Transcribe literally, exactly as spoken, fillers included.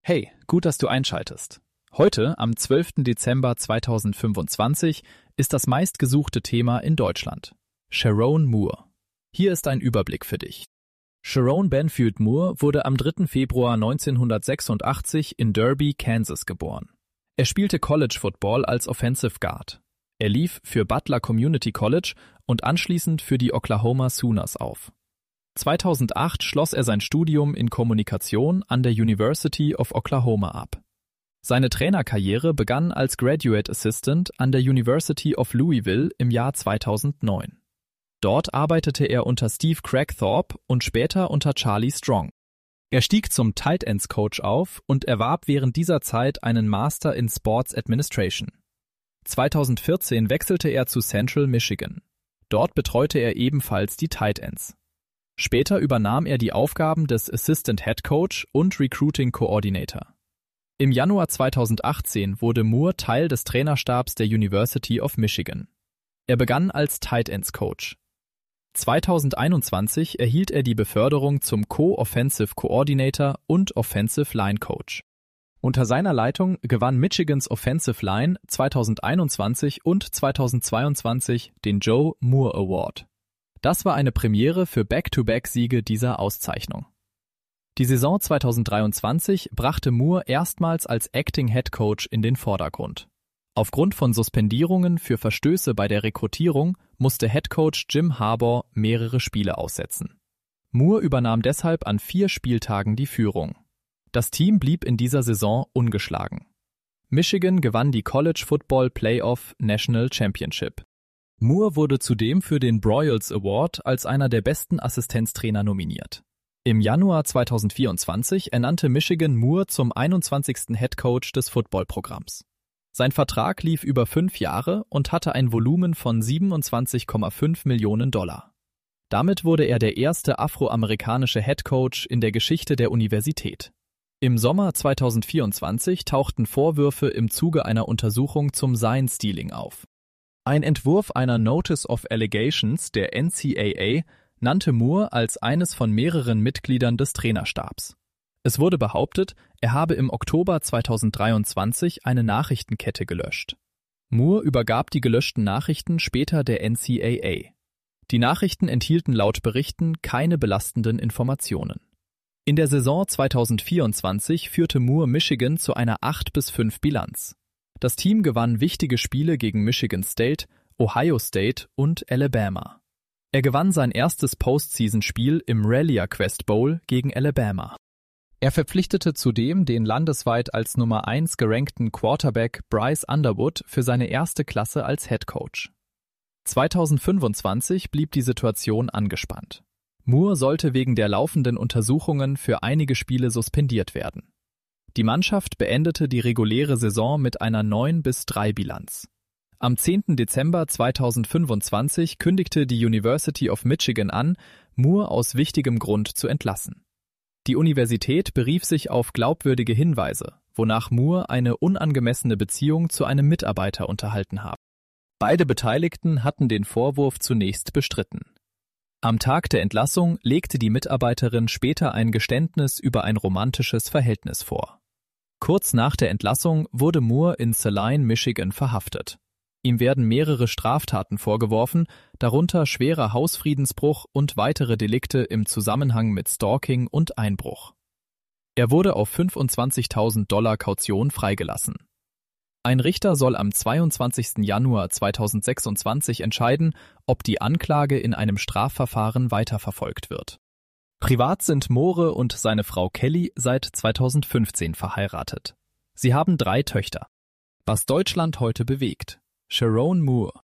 Hey, gut, dass du einschaltest. Heute, am zwölften Dezember zweitausendfünfundzwanzig, ist das meistgesuchte Thema in Deutschland: Sherrone Moore. Hier ist ein Überblick für dich. Sherrone Banfield Moore wurde am dritten Februar neunzehnhundertsechsundachtzig in Derby, Kansas geboren. Er spielte College Football als Offensive Guard. Er lief für Butler Community College und anschließend für die Oklahoma Sooners auf. zweitausendacht schloss er sein Studium in Kommunikation an der University of Oklahoma ab. Seine Trainerkarriere begann als Graduate Assistant an der University of Louisville im Jahr zweitausendneun. Dort arbeitete er unter Steve Cragthorpe und später unter Charlie Strong. Er stieg zum Tight Ends Coach auf und erwarb während dieser Zeit einen Master in Sports Administration. zweitausendvierzehn wechselte er zu Central Michigan. Dort betreute er ebenfalls die Tight Ends. Später übernahm er die Aufgaben des Assistant Head Coach und Recruiting Coordinator. Im Januar zweitausendachtzehn wurde Moore Teil des Trainerstabs der University of Michigan. Er begann als Tight Ends Coach. zweitausendeinundzwanzig erhielt er die Beförderung zum Co-Offensive Coordinator und Offensive Line Coach. Unter seiner Leitung gewann Michigans Offensive Line zweitausendeinundzwanzig und zweitausendzweiundzwanzig den Joe Moore Award. Das war eine Premiere für Back-to-Back-Siege dieser Auszeichnung. Die Saison zweitausenddreiundzwanzig brachte Moore erstmals als Acting Head Coach in den Vordergrund. Aufgrund von Suspendierungen für Verstöße bei der Rekrutierung musste Head Coach Jim Harbaugh mehrere Spiele aussetzen. Moore übernahm deshalb an vier Spieltagen die Führung. Das Team blieb in dieser Saison ungeschlagen. Michigan gewann die College Football Playoff National Championship. Moore wurde zudem für den Broyles Award als einer der besten Assistenztrainer nominiert. Im Januar zweitausendvierundzwanzig ernannte Michigan Moore zum einundzwanzigsten Head Coach des Footballprogramms. Sein Vertrag lief über fünf Jahre und hatte ein Volumen von siebenundzwanzig Komma fünf Millionen Dollar. Damit wurde er der erste afroamerikanische Head Coach in der Geschichte der Universität. Im Sommer zweitausendvierundzwanzig tauchten Vorwürfe im Zuge einer Untersuchung zum Sign-Stealing auf. Ein Entwurf einer Notice of Allegations der N C A A nannte Moore als eines von mehreren Mitgliedern des Trainerstabs. Es wurde behauptet, er habe im Oktober zweitausenddreiundzwanzig eine Nachrichtenkette gelöscht. Moore übergab die gelöschten Nachrichten später der N C A A. Die Nachrichten enthielten laut Berichten keine belastenden Informationen. In der Saison zweitausendvierundzwanzig führte Moore Michigan zu einer acht bis fünf Bilanz. Das Team gewann wichtige Spiele gegen Michigan State, Ohio State und Alabama. Er gewann sein erstes Postseason-Spiel im Rallia Quest Bowl gegen Alabama. Er verpflichtete zudem den landesweit als Nummer eins gerankten Quarterback Bryce Underwood für seine erste Klasse als Head Coach. zweitausendfünfundzwanzig blieb die Situation angespannt. Moore sollte wegen der laufenden Untersuchungen für einige Spiele suspendiert werden. Die Mannschaft beendete die reguläre Saison mit einer neun bis drei Bilanz. Am zehnten Dezember zweitausendfünfundzwanzig kündigte die University of Michigan an, Moore aus wichtigem Grund zu entlassen. Die Universität berief sich auf glaubwürdige Hinweise, wonach Moore eine unangemessene Beziehung zu einem Mitarbeiter unterhalten habe. Beide Beteiligten hatten den Vorwurf zunächst bestritten. Am Tag der Entlassung legte die Mitarbeiterin später ein Geständnis über ein romantisches Verhältnis vor. Kurz nach der Entlassung wurde Moore in Saline, Michigan verhaftet. Ihm werden mehrere Straftaten vorgeworfen, darunter schwerer Hausfriedensbruch und weitere Delikte im Zusammenhang mit Stalking und Einbruch. Er wurde auf fünfundzwanzigtausend Dollar Kaution freigelassen. Ein Richter soll am zweiundzwanzigsten Januar zweitausendsechsundzwanzig entscheiden, ob die Anklage in einem Strafverfahren weiterverfolgt wird. Privat sind Moore und seine Frau Kelly seit zweitausendfünfzehn verheiratet. Sie haben drei Töchter. Was Deutschland heute bewegt: Sherrone Moore.